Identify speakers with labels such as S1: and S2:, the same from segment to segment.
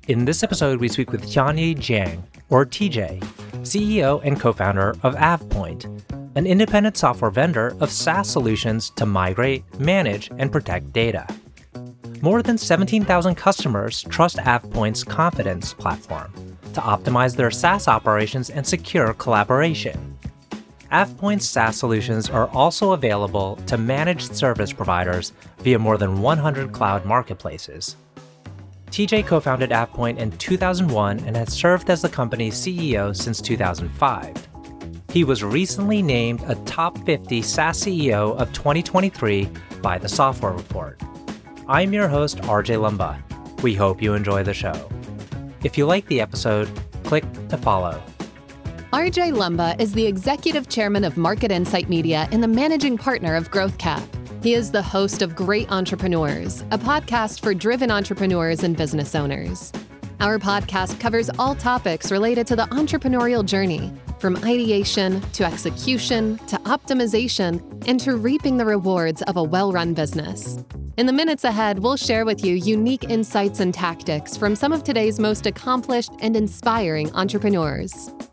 S1: In this episode, we speak with Tianyi Jiang, or TJ, CEO and co-founder of AvePoint, an independent software vendor of SaaS solutions to migrate, manage, and protect data. More than 17,000 customers trust AvePoint's Confidence platform to optimize their SaaS operations and secure collaboration. AvePoint's SaaS solutions are also available to managed service providers via more than 100 cloud marketplaces. TJ co-founded AvePoint in 2001 and has served as the company's CEO since 2005. He was recently named a top 50 SaaS CEO of 2023 by the Software Report. I'm your host, RJ Lumba. We hope you enjoy the show. If you like the episode, click to follow.
S2: RJ Lumba is the executive chairman of Market Insight Media and the managing partner of GrowthCap. He is the host of Great Entrepreneurs, a podcast for driven entrepreneurs and business owners. Our podcast covers all topics related to the entrepreneurial journey, from ideation to execution to optimization and to reaping the rewards of a well-run business. In the minutes ahead, we'll share with you unique insights and tactics from some of today's most accomplished and inspiring entrepreneurs.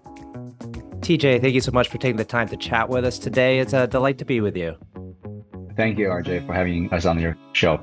S1: TJ, thank you so much for taking the time to chat with us today. It's a delight to be with you.
S3: Thank you, RJ, for having us on your show.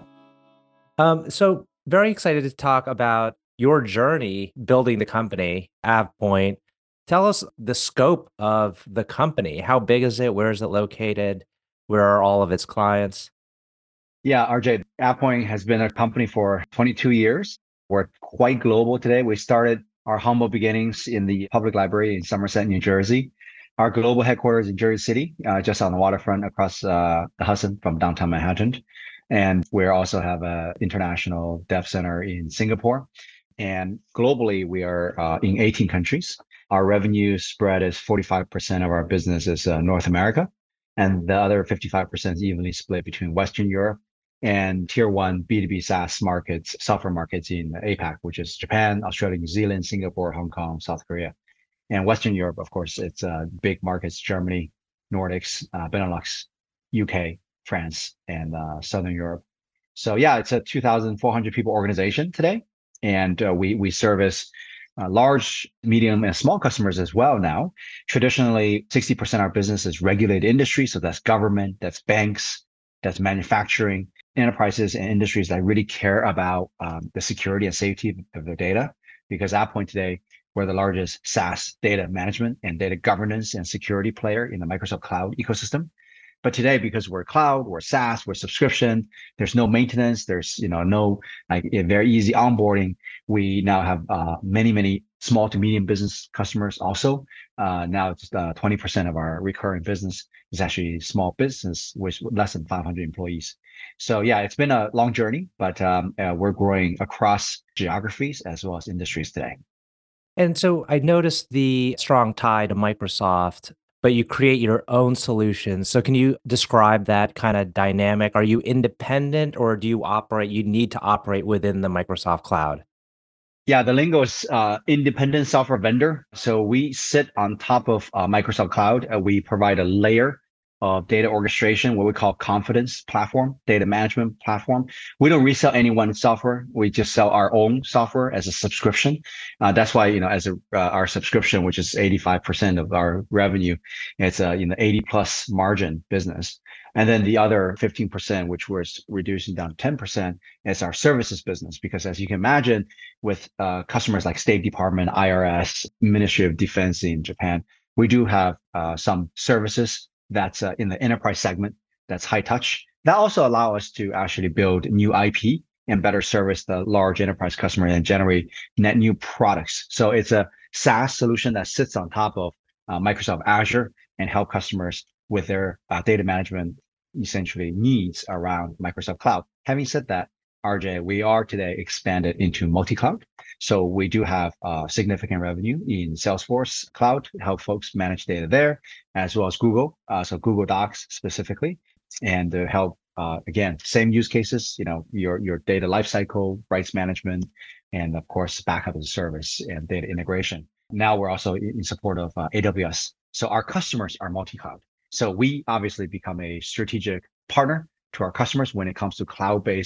S1: So very excited to talk about your journey building the company, AvePoint. Tell us the scope of the company. How big is it? Where is it located? Where are all of its clients?
S3: Yeah, RJ, AvePoint has been a company for 22 years. We're quite global today. We started our humble beginnings in the public library in Somerset, New Jersey. Our global headquarters in Jersey City, just on the waterfront across the Hudson from downtown Manhattan. And we also have an international dev center in Singapore. And globally, we are in 18 countries. Our revenue spread is 45% of our business is North America. And the other 55% is evenly split between Western Europe and tier one B2B SaaS markets, software markets in APAC, which is Japan, Australia, New Zealand, Singapore, Hong Kong, South Korea. And Western Europe, of course, it's big markets, Germany, Nordics, Benelux, UK, France, and Southern Europe. So yeah, it's a 2,400 people organization today. And we service large, medium, and small customers as well now. Traditionally, 60% of our business is regulated industry. So that's government, that's banks, that's manufacturing, enterprises and industries that really care about the security and safety of their data. Because at AvePoint today, we're the largest SaaS data management and data governance and security player in the Microsoft Cloud ecosystem. But today, because we're cloud, we're SaaS, we're subscription, there's no maintenance, there's no a very easy onboarding. We now have many small to medium business customers also. Now it's 20% of our recurring business is actually small business with less than 500 employees. So yeah, it's been a long journey, but we're growing across geographies as well as industries today.
S1: And so I noticed the strong tie to Microsoft, but you create your own solutions. So can you describe that kind of dynamic? Are you independent or do you need to operate within the Microsoft cloud?
S3: Yeah, the lingo is independent software vendor. So we sit on top of Microsoft Cloud. We provide a layer of data orchestration, what we call Confidence platform, data management platform. We don't resell anyone's software. We just sell our own software as a subscription. That's why, our subscription, which is 85% of our revenue, it's a 80 plus margin business. And then the other 15%, which we're reducing down to 10%, is our services business. Because as you can imagine, with customers like State Department, IRS, Ministry of Defense in Japan, we do have some services that's in the enterprise segment, that's high touch. That also allow us to actually build new IP and better service the large enterprise customer and generate net new products. So it's a SaaS solution that sits on top of Microsoft Azure and help customers with their data management essentially needs around Microsoft Cloud. Having said that, RJ, we are today expanded into multi-cloud. So we do have significant revenue in Salesforce Cloud, help folks manage data there, as well as Google, so Google Docs specifically, and to help, again, same use cases, your data lifecycle, rights management, and of course, backup as a service and data integration. Now we're also in support of AWS. So our customers are multi-cloud. So we obviously become a strategic partner to our customers when it comes to cloud-based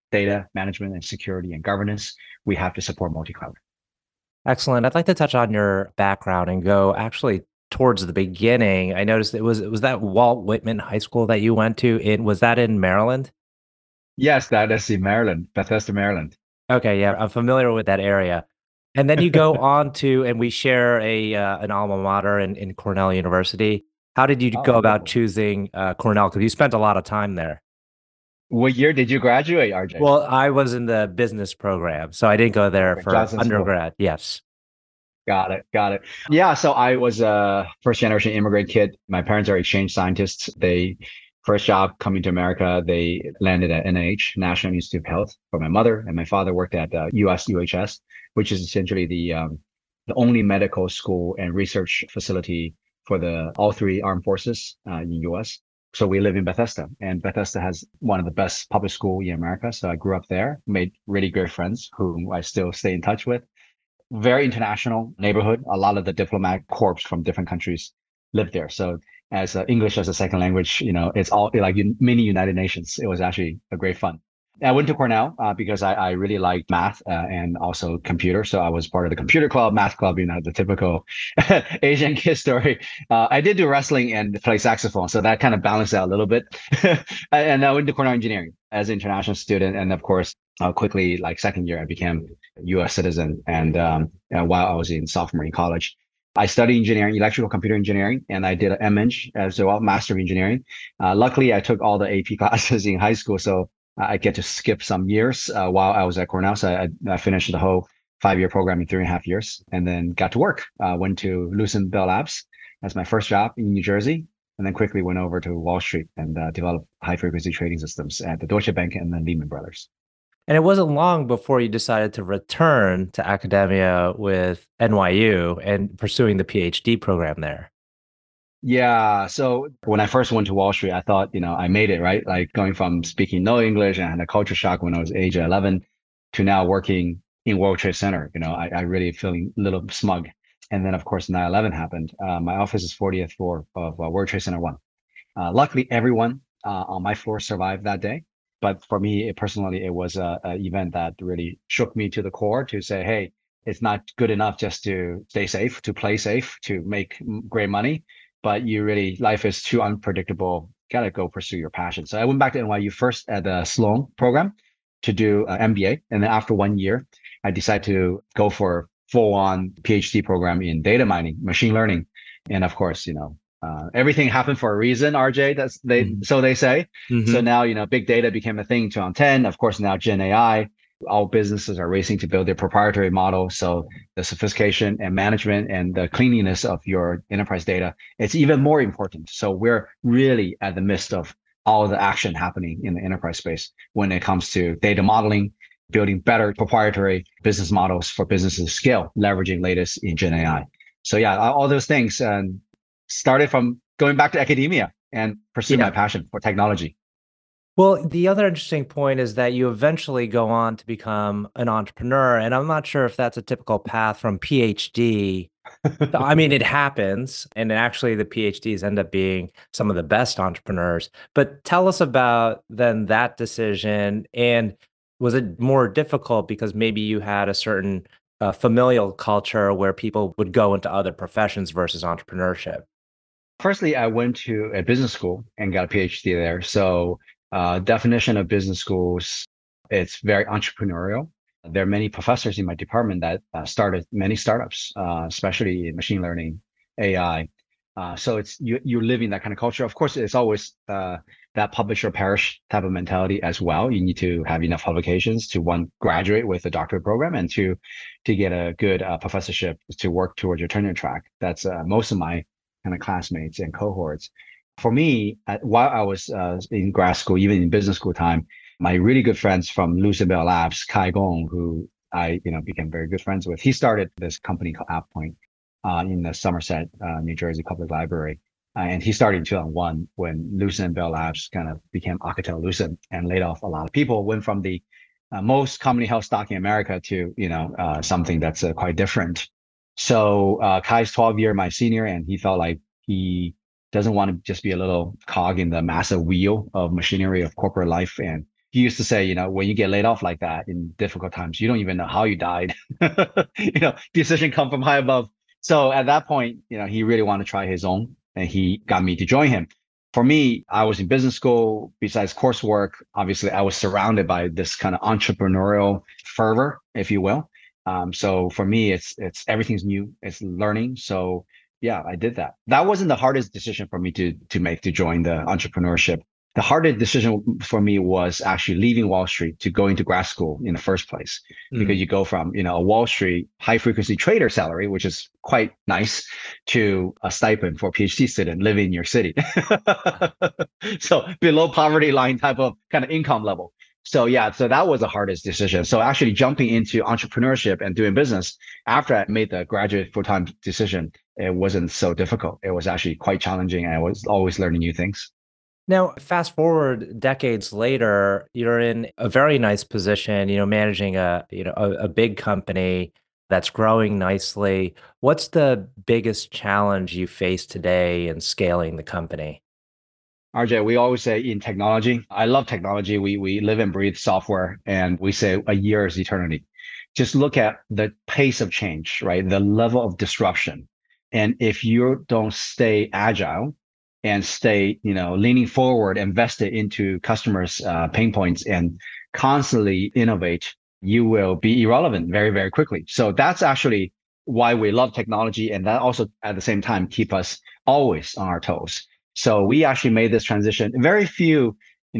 S3: data management and security and governance, we have to support multi-cloud.
S1: Excellent. I'd like to touch on your background and go actually towards the beginning. I noticed it was that Walt Whitman High School that you went to was that in Maryland?
S3: Yes, that is in Maryland, Bethesda, Maryland.
S1: Okay, yeah, I'm familiar with that area. And then you go on to, and we share an alma mater in Cornell University. How did you
S3: Oh,
S1: go about
S3: wonderful.
S1: choosing Cornell? Because you spent a lot of time there.
S3: What year did you graduate, RJ?
S1: Well, I was in the business program, so I didn't go there
S3: Okay,
S1: for
S3: Johnson School.
S1: undergrad. Yes.
S3: Got it. Got it. Yeah. So I was a first generation immigrant kid. My parents are exchange scientists. They first job coming to America, they landed at NIH, National Institute of Health, for my mother, and my father worked at US UHS, which is essentially the only medical school and research facility for the all three armed forces in US. So we live in Bethesda, and Bethesda has one of the best public school in America. So I grew up there, made really great friends whom I still stay in touch with. Very international neighborhood. A lot of the diplomatic corps from different countries live there. So as English as a second language, it's all like mini United Nations. It was actually a great fun. I went to Cornell because I really liked math and also computer. So I was part of the computer club, math club, the typical Asian kid story. I did do wrestling and play saxophone. So that kind of balanced out a little bit. And I went to Cornell Engineering as an international student. And of course, quickly, like second year, I became a US citizen. And while I was in sophomore in college, I studied engineering, electrical computer engineering, and I did an MEng as well, Master of Engineering. Luckily, I took all the AP classes in high school, so I get to skip some years while I was at Cornell. So I finished the whole 5-year program in 3.5 years, and then got to work. Went to Lucent Bell Labs as my first job in New Jersey, and then quickly went over to Wall Street and developed high-frequency trading systems at the Deutsche Bank and then Lehman Brothers.
S1: And it wasn't long before you decided to return to academia with NYU and pursuing the PhD program there.
S3: Yeah. So when I first went to Wall Street, I thought, I made it, right? Like going from speaking no English and I had a culture shock when I was age 11 to now working in World Trade Center. I really feeling a little smug. And then, of course, 9/11 happened. My office is 40th floor of World Trade Center 1. Luckily, everyone on my floor survived that day. But for me, personally, it was an event that really shook me to the core to say, hey, it's not good enough just to stay safe, to play safe, to make great money. But life is too unpredictable. Got to go pursue your passion. So I went back to NYU first at the Sloan program to do an MBA. And then after 1 year, I decided to go for full-on PhD program in data mining, machine learning. And of course, everything happened for a reason, RJ. So they say.
S1: Mm-hmm.
S3: So now, big data became a thing 2010. Of course, now Gen AI. All businesses are racing to build their proprietary model. So the sophistication and management and the cleanliness of your enterprise data, it's even more important. So we're really at the midst of all the action happening in the enterprise space when it comes to data modeling, building better proprietary business models for businesses to scale, leveraging latest in Gen AI. So yeah, all those things started from going back to academia and pursuing my passion for technology.
S1: Well, the other interesting point is that you eventually go on to become an entrepreneur. And I'm not sure if that's a typical path from PhD. I mean, it happens. And actually, the PhDs end up being some of the best entrepreneurs. But tell us about then that decision. And was it more difficult because maybe you had a certain familial culture where people would go into other professions versus entrepreneurship?
S3: Firstly, I went to a business school and got a PhD there. So definition of business schools, it's very entrepreneurial. There are many professors in my department that started many startups, especially in machine learning, AI. So it's you're living that kind of culture. Of course, it's always that publish or perish type of mentality as well. You need to have enough publications to one graduate with a doctorate program and to get a good professorship to work towards your tenure track. That's most of my kind of classmates and cohorts. For me, while I was in grad school, even in business school time, my really good friends from Lucent Bell Labs, Kai Gong, who I became very good friends with, he started this company called AvePoint in the Somerset, New Jersey Public Library. And he started in 2001 when Lucent Bell Labs kind of became Alcatel Lucent and laid off a lot of people, went from the most commonly held stock in America to something that's quite different. So Kai's 12-year my senior, and he felt like he doesn't want to just be a little cog in the massive wheel of machinery of corporate life and he used to say, when you get laid off like that in difficult times, you don't even know how you died. Decision come from high above. So at that point, he really wanted to try his own, and he got me to join him. For me, I was in business school. Besides coursework, obviously, I was surrounded by this kind of entrepreneurial fervor, if you will. So for me, it's everything's new. It's learning. So yeah, I did that. That wasn't the hardest decision for me to make to join the entrepreneurship. The hardest decision for me was actually leaving Wall Street to go into grad school in the first place, because you go from, a Wall Street high frequency trader salary, which is quite nice, to a stipend for a PhD student living in your city. So below poverty line type of kind of income level. So yeah, so that was the hardest decision. So actually jumping into entrepreneurship and doing business after I made the graduate full-time decision, it wasn't so difficult. It was actually quite challenging. And I was always learning new things.
S1: Now, fast forward decades later, you're in a very nice position, managing a big company that's growing nicely. What's the biggest challenge you face today in scaling the company?
S3: RJ, we always say in technology, I love technology. We live and breathe software, and we say a year is eternity. Just look at the pace of change, right? The level of disruption. And if you don't stay agile and stay, leaning forward, invested into customers' pain points and constantly innovate, you will be irrelevant very, very quickly. So that's actually why we love technology. And that also at the same time keep us always on our toes. So we actually made this transition. Very few,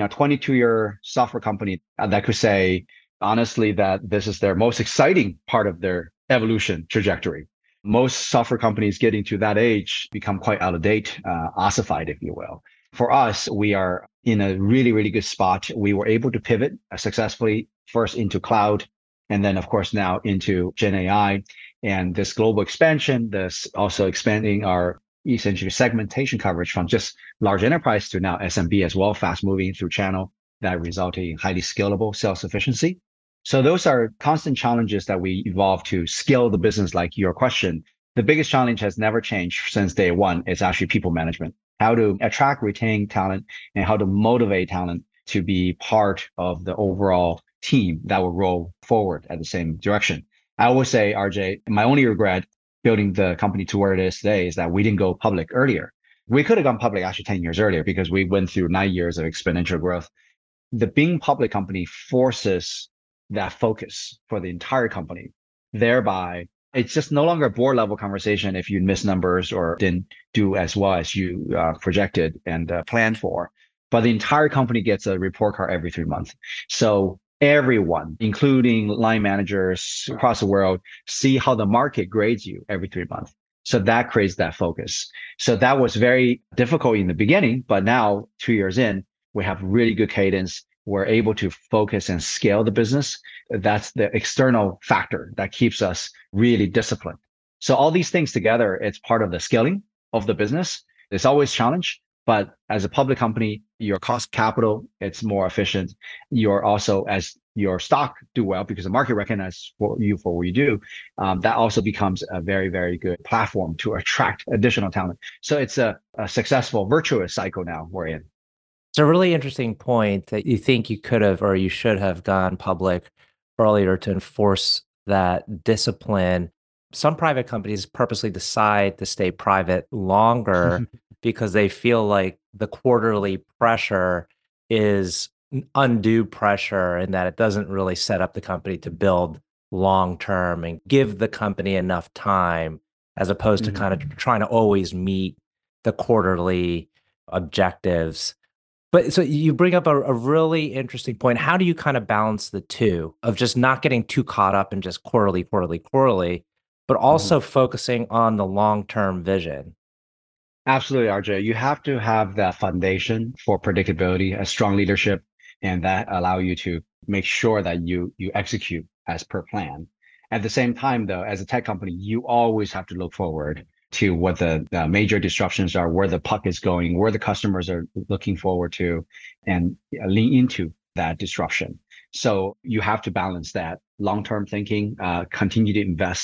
S3: 22-year software company that could say, honestly, that this is their most exciting part of their evolution trajectory. Most software companies getting to that age become quite out of date, ossified, if you will. For us, we are in a really, really good spot. We were able to pivot successfully first into cloud, and then, of course, now into Gen AI. And this global expansion, this also expanding our essentially segmentation coverage from just large enterprise to now SMB as well, fast moving through channel that resulted in highly scalable self-sufficiency. So those are constant challenges that we evolve to scale the business. Like your question, the biggest challenge has never changed since day one. It's actually people management, how to attract, retain talent, and how to motivate talent to be part of the overall team that will roll forward at the same direction. I always say, RJ, my only regret building the company to where it is today is that we didn't go public earlier. We could have gone public actually 10 years earlier because we went through 9 years of exponential growth. The being public company forces that focus for the entire company. Thereby, it's just no longer a board level conversation if you miss numbers or didn't do as well as you projected and planned for. But the entire company gets a report card every 3 months. So everyone, including line managers across the world, see how the market grades you every 3 months. So that creates that focus. So that was very difficult in the beginning, but now 2 years in, we have really good cadence. We're able to focus and scale the business. That's the external factor that keeps us really disciplined. So all these things together, it's part of the scaling of the business. It's always a challenge, but as a public company, your cost capital, it's more efficient. You're also, as your stock do well because the market recognizes you for what you do, that also becomes a very, very good platform to attract additional talent. So it's a successful virtuous cycle now we're in.
S1: It's a really interesting point that you think you could have or you should have gone public earlier to enforce that discipline. Some private companies purposely decide to stay private longer because they feel like the quarterly pressure is undue pressure and that it doesn't really set up the company to build long term and give the company enough time as opposed to kind of trying to always meet the quarterly objectives. But so you bring up a really interesting point. How do you kind of balance the two of just not getting too caught up in just quarterly, but also focusing on the long-term vision?
S3: Absolutely, RJ. You have to have that foundation for predictability, a strong leadership, and that allow you to make sure that you execute as per plan. At the same time, though, as a tech company, you always have to look forward to what the major disruptions are, where the puck is going, where the customers are looking forward to, and lean into that disruption. So you have to balance that long-term thinking, continue to invest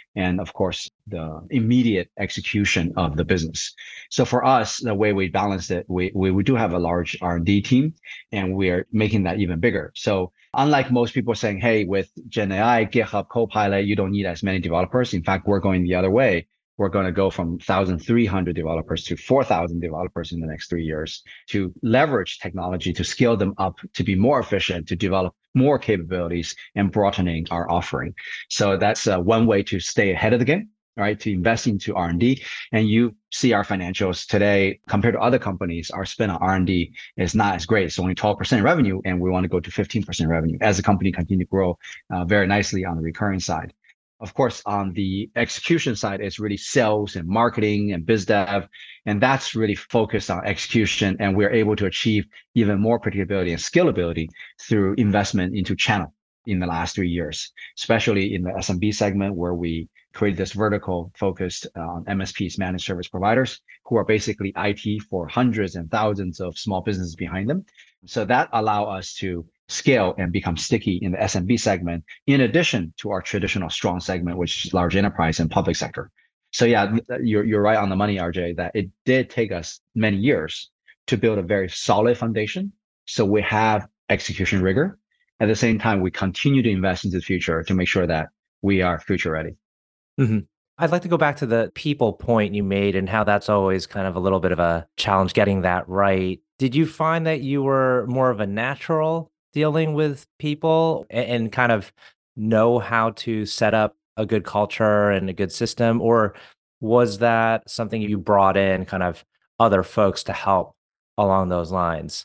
S3: and of course, the immediate execution of the business. So for us, the way we balance it, we do have a large R&D team, and we are making that even bigger. So unlike most people saying, hey, with Gen AI, GitHub Copilot, you don't need as many developers. In fact, we're going the other way. We're going to go from 1,300 developers to 4,000 developers in the next 3 years to leverage technology to scale them up to be more efficient, to develop more capabilities and broadening our offering. So that's one way to stay ahead of the game, right? To invest into R&D. And you see our financials today compared to other companies, our spend on R&D is not as great. It's only 12% revenue, and we want to go to 15% revenue as the company continue to grow very nicely on the recurring side. Of course, on the execution side, it's really sales and marketing and biz dev. And that's really focused on execution. And we're able to achieve even more predictability and scalability through investment into channel in the last 3 years, especially in the SMB segment, where we created this vertical focused on MSPs, managed service providers, who are basically IT for hundreds and thousands of small businesses behind them. So that allow us to scale and become sticky in the SMB segment, in addition to our traditional strong segment, which is large enterprise and public sector. So yeah, you're right on the money, RJ, that it did take us many years to build a very solid foundation. So we have execution rigor. At the same time, we continue to invest into the future to make sure that we are future ready.
S1: Mm-hmm. I'd like to go back to the people point you made and how that's always kind of a little bit of a challenge getting that right. Did you find that you were more of a natural dealing with people and kind of know how to set up a good culture and a good system? Or was that something you brought in kind of other folks to help along those lines?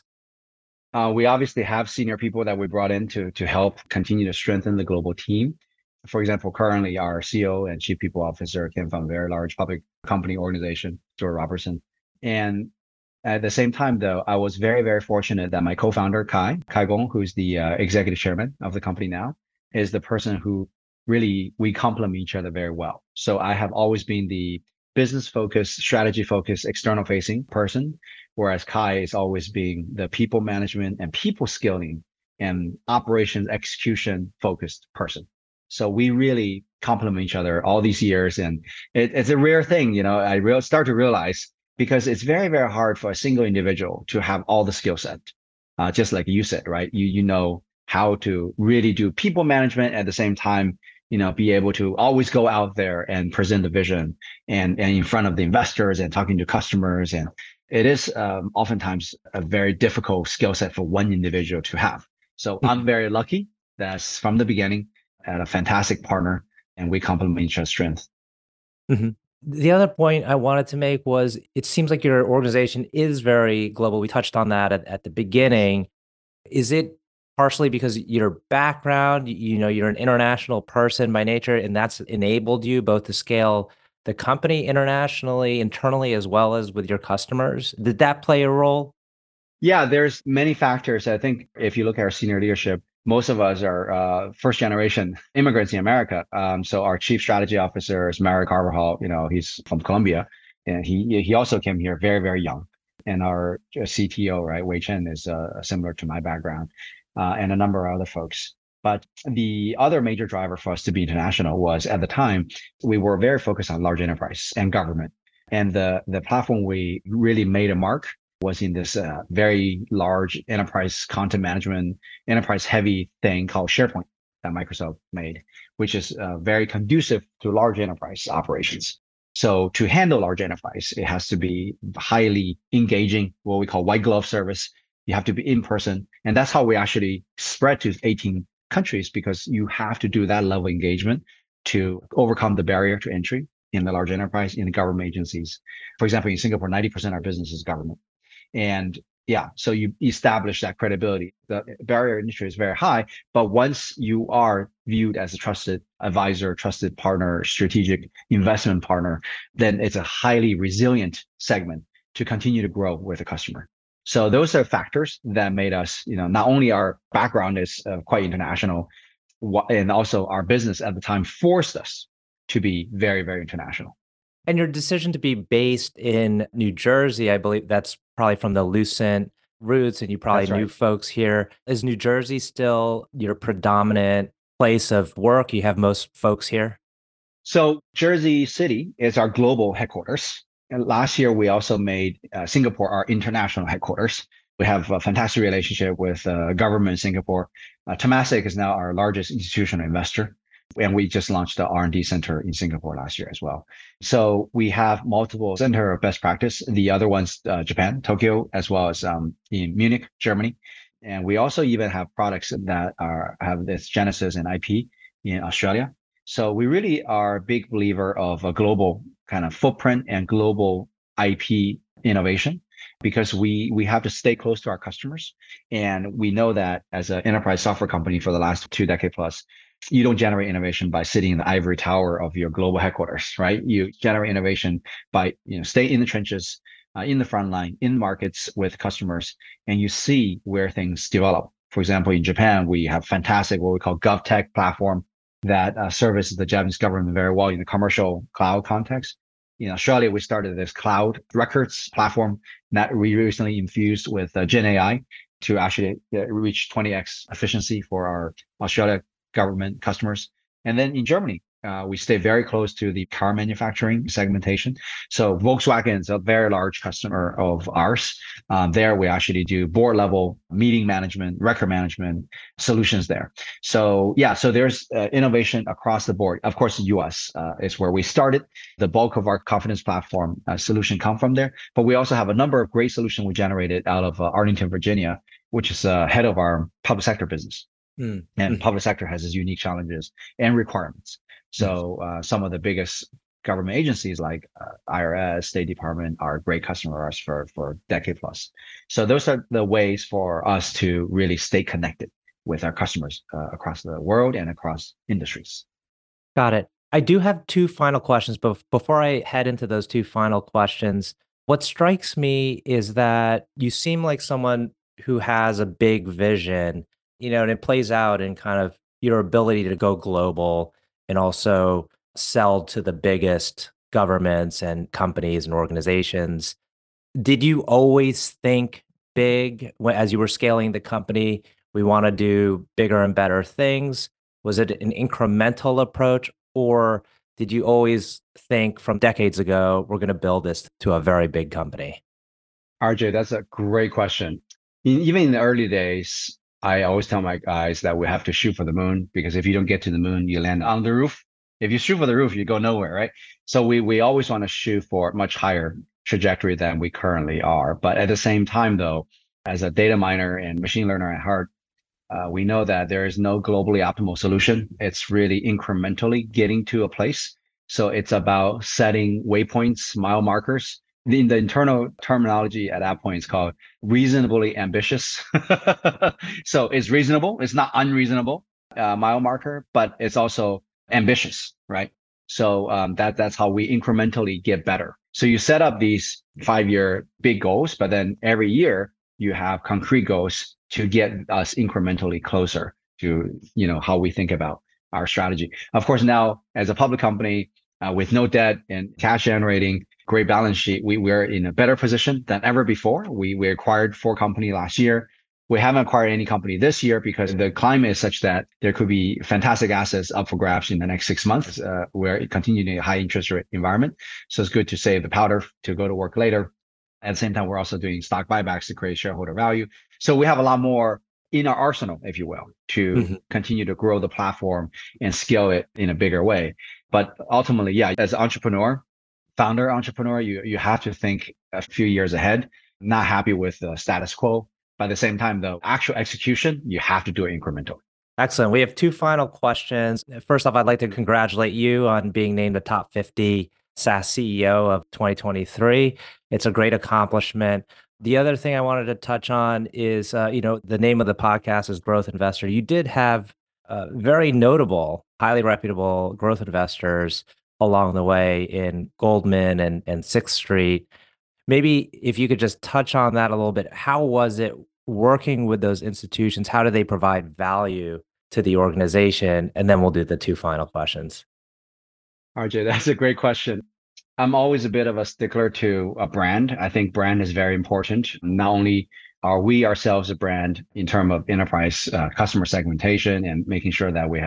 S3: We obviously have senior people that we brought in to help continue to strengthen the global team. For example, currently our CEO and Chief People Officer came from a very large public company organization, Stuart Robertson. And at the same time, though, I was very, very fortunate that my co-founder, Kai Gong, who's the executive chairman of the company now, is the person who really, we complement each other very well. So I have always been the business focused, strategy focused, external facing person, whereas Kai is always being the people management and people skilling and operations execution focused person. So we really complement each other all these years. And it's a rare thing, I start to realize, because it's very, very hard for a single individual to have all the skill set. Just like you said, right? You know how to really do people management at the same time, be able to always go out there and present the vision and in front of the investors and talking to customers. And it is oftentimes a very difficult skill set for one individual to have. So I'm very lucky that from the beginning, I had a fantastic partner, and we complement each other's strengths.
S1: Mm-hmm. The other point I wanted to make was it seems like your organization is very global. We touched on that at the beginning. Is it partially because your background, you're an international person by nature, and that's enabled you both to scale the company internationally, internally, as well as with your customers? Did that play a role?
S3: Yeah, there's many factors. I think if you look at our senior leadership, most of us are first generation immigrants in America. So our chief strategy officer is Mario Carvajal. He's from Colombia, and he also came here very, very young. And our CTO, right, Wei Chen, is similar to my background, and a number of other folks. But the other major driver for us to be international was, at the time, we were very focused on large enterprise and government. And the platform we really made a mark was in this very large enterprise content management, enterprise heavy thing called SharePoint that Microsoft made, which is very conducive to large enterprise operations. So to handle large enterprise, it has to be highly engaging, what we call white glove service. You have to be in person. And that's how we actually spread to 18 countries, because you have to do that level of engagement to overcome the barrier to entry in the large enterprise, in the government agencies. For example, in Singapore, 90% of our business is government. And yeah, so you establish that credibility. The barrier entry is very high, but once you are viewed as a trusted advisor, trusted partner, strategic investment partner, then it's a highly resilient segment to continue to grow with a customer. So those are factors that made us, not only our background is quite international, and also our business at the time forced us to be very, very international.
S1: And your decision to be based in New Jersey, I believe that's probably from the Lucent roots, and you probably knew folks here. Is New Jersey still your predominant place of work? You have most folks here?
S3: So Jersey City is our global headquarters. And last year, we also made Singapore our international headquarters. We have a fantastic relationship with government in Singapore. Temasek is now our largest institutional investor. And we just launched the R&D center in Singapore last year as well. So we have multiple center of best practice. The other ones, Japan, Tokyo, as well as in Munich, Germany. And we also even have products that have this genesis and IP in Australia. So we really are a big believer of a global kind of footprint and global IP innovation because we have to stay close to our customers. And we know that as an enterprise software company for the last 2 decades plus, you don't generate innovation by sitting in the ivory tower of your global headquarters, right? You generate innovation by, stay in the trenches, in the front line, in markets with customers, and you see where things develop. For example, in Japan, we have fantastic, what we call GovTech platform that services the Japanese government very well in the commercial cloud context. In Australia, we started this cloud records platform that we recently infused with Gen AI to actually reach 20x efficiency for our Australia government customers. And then in Germany, we stay very close to the car manufacturing segmentation. So Volkswagen is a very large customer of ours. There we actually do board level meeting management, record management solutions there. So so there's innovation across the board. Of course, the US is where we started. The bulk of our confidence platform solution come from there. But we also have a number of great solutions we generated out of Arlington, Virginia, which is head of our public sector business. And public sector has its unique challenges and requirements. So some of the biggest government agencies like IRS, State Department are great customers for decade plus. So those are the ways for us to really stay connected with our customers across the world and across industries.
S1: Got it. I do have two final questions, but before I head into those two final questions, what strikes me is that you seem like someone who has a big vision, and it plays out in kind of your ability to go global and also sell to the biggest governments and companies and organizations. Did you always think big as you were scaling the company? We want to do bigger and better things. Was it an incremental approach, or did you always think from decades ago, we're going to build this to a very big company?
S3: RJ, that's a great question. Even in the early days, I always tell my guys that we have to shoot for the moon, because if you don't get to the moon, you land on the roof. If you shoot for the roof, you go nowhere, right? So we always want to shoot for a much higher trajectory than we currently are. But at the same time, though, as a data miner and machine learner at heart, we know that there is no globally optimal solution. It's really incrementally getting to a place. So it's about setting waypoints, mile markers. In the internal terminology at that point, it's called reasonably ambitious. So it's reasonable. It's not unreasonable mile marker, but it's also ambitious, right? So that's how we incrementally get better. So you set up these 5-year big goals, but then every year you have concrete goals to get us incrementally closer to how we think about our strategy. Of course, now as a public company with no debt and cash generating, great balance sheet, we're in a better position than ever before. We acquired 4 companies last year. We haven't acquired any company this year because the climate is such that there could be fantastic assets up for grabs in the next 6 months. We're continuing in a high interest rate environment. So it's good to save the powder to go to work later. At the same time, we're also doing stock buybacks to create shareholder value. So we have a lot more in our arsenal, if you will, to continue to grow the platform and scale it in a bigger way. But ultimately, as an entrepreneur, founder entrepreneur, you have to think a few years ahead, not happy with the status quo. But at the same time, though, actual execution, you have to do it incrementally.
S1: Excellent. We have 2 final questions. First off, I'd like to congratulate you on being named the top 50 SaaS CEO of 2023. It's a great accomplishment. The other thing I wanted to touch on is, the name of the podcast is Growth Investor. You did have very notable, highly reputable growth investors along the way in Goldman and Sixth Street. Maybe if you could just touch on that a little bit. How was it working with those institutions? How do they provide value to the organization? And then we'll do the 2 final questions.
S3: RJ, that's a great question. I'm always a bit of a stickler to a brand. I think brand is very important. Not only are we ourselves a brand in terms of enterprise customer segmentation and making sure that we have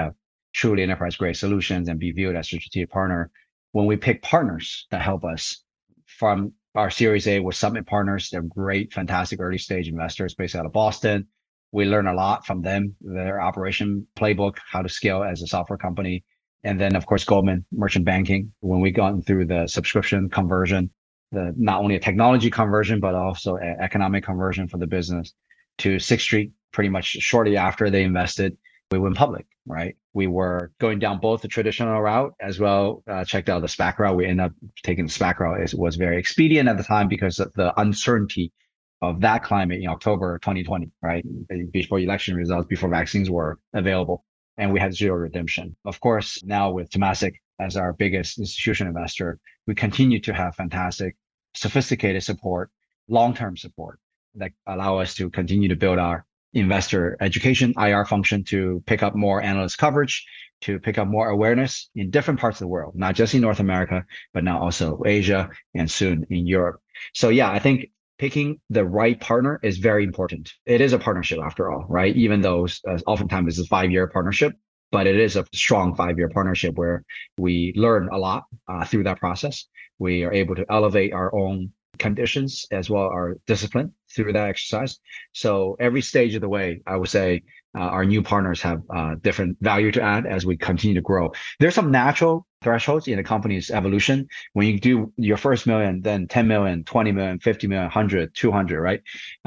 S3: truly enterprise grade solutions and be viewed as a strategic partner. When we pick partners that help us from our Series A with Summit Partners, they're great, fantastic early stage investors based out of Boston. We learn a lot from them, their operation playbook, how to scale as a software company. And then, of course, Goldman Merchant Banking, when we gone through the subscription conversion, not only a technology conversion, but also an economic conversion for the business to Sixth Street, pretty much shortly after they invested, we went public, right? We were going down both the traditional route as well, checked out the SPAC route. We ended up taking the SPAC route. It was very expedient at the time because of the uncertainty of that climate in October 2020, right? Before election results, before vaccines were available, and we had zero redemption. Of course, now with Temasek as our biggest institutional investor, we continue to have fantastic, sophisticated support, long-term support that allow us to continue to build our investor education, IR function, to pick up more analyst coverage, to pick up more awareness in different parts of the world, not just in North America, but now also Asia and soon in Europe. So yeah, I think picking the right partner is very important. It is a partnership after all, right? Even though oftentimes it's a 5-year partnership, but it is a strong 5-year partnership where we learn a lot through that process. We are able to elevate our own conditions as well our discipline through that exercise. So every stage of the way, I would say our new partners have different value to add as we continue to grow. There's some natural thresholds in the company's evolution. When you do your first million, then 10 million, 20 million, 50 million, 100, 200, right?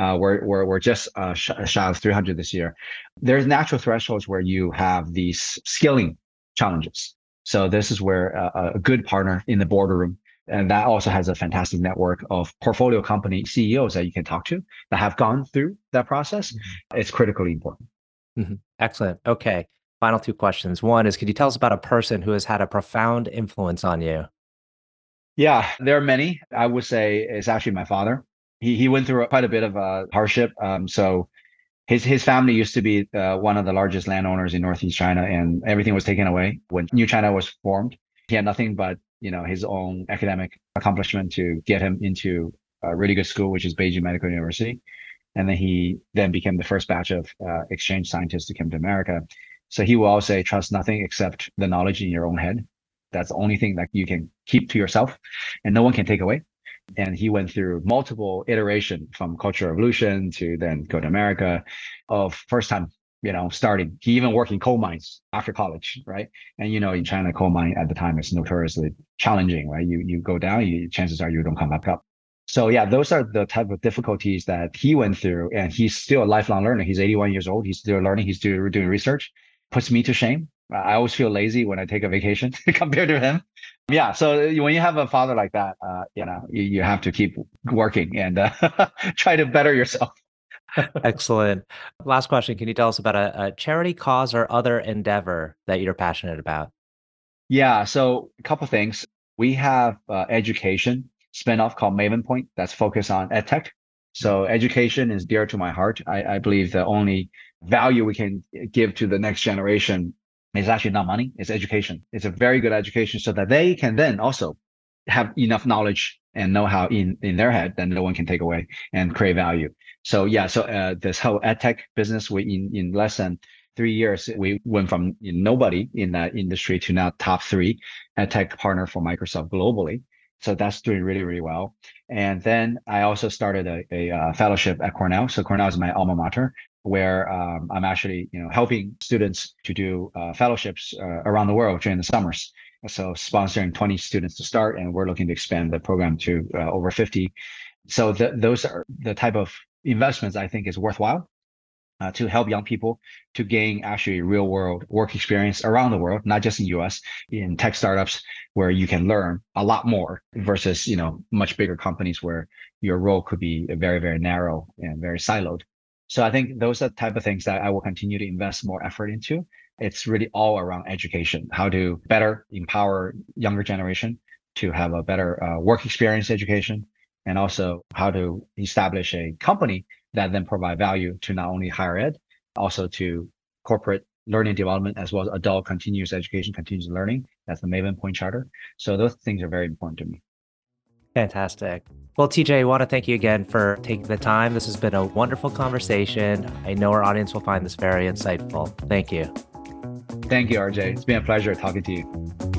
S3: We're just shy of 300 this year. There's natural thresholds where you have these scaling challenges. So this is where a good partner in the boardroom, and that also has a fantastic network of portfolio company CEOs that you can talk to that have gone through that process. It's critically important.
S1: Mm-hmm. Excellent. Okay. Final 2 questions. One is, could you tell us about a person who has had a profound influence on you?
S3: Yeah, there are many. I would say it's actually my father. He went through quite a bit of hardship. So his family used to be one of the largest landowners in Northeast China, and everything was taken away when New China was formed. He had nothing but his own academic accomplishment to get him into a really good school, which is Beijing Medical University. And then he became the first batch of exchange scientists to come to America. So he will always say, trust nothing except the knowledge in your own head. That's the only thing that you can keep to yourself and no one can take away. And he went through multiple iterations from Cultural Revolution to then go to America of first time, starting. He even worked in coal mines after college, right? And in China, coal mine at the time is notoriously challenging, right? You go down, chances are you don't come back up. So yeah, those are the type of difficulties that he went through, and he's still a lifelong learner. He's 81 years old. He's still learning. He's doing research. Puts me to shame. I always feel lazy when I take a vacation compared to him. Yeah. So when you have a father like that, you have to keep working and try to better yourself.
S1: Excellent. Last question. Can you tell us about a charity, cause, or other endeavor that you're passionate about?
S3: Yeah. So a couple of things. We have education spinoff called Maven Point that's focused on edtech. So education is dear to my heart. I believe the only value we can give to the next generation is actually not money, it's education. It's a very good education so that they can then also have enough knowledge and know-how in their head that no one can take away and create value. So yeah, this whole edtech business, we in less than 3 years, we went from nobody in that industry to now top 3 edtech partner for Microsoft globally. So that's doing really, really well. And then I also started a fellowship at Cornell. So Cornell is my alma mater, where I'm actually helping students to do fellowships around the world during the summers. So sponsoring 20 students to start, and we're looking to expand the program to over 50. So those are the type of investments I think is worthwhile to help young people to gain actually real world work experience around the world, not just in US, in tech startups where you can learn a lot more versus, much bigger companies where your role could be very, very narrow and very siloed. So I think those are the type of things that I will continue to invest more effort into. It's really all around education, how to better empower younger generation to have a better work experience education, and also how to establish a company that then provide value to not only higher ed, also to corporate learning development, as well as adult continuous education, continuous learning. That's the Maven Point Charter. So those things are very important to me.
S1: Fantastic. Well, TJ, I want to thank you again for taking the time. This has been a wonderful conversation. I know our audience will find this very insightful. Thank you.
S3: Thank you, RJ. It's been a pleasure talking to you.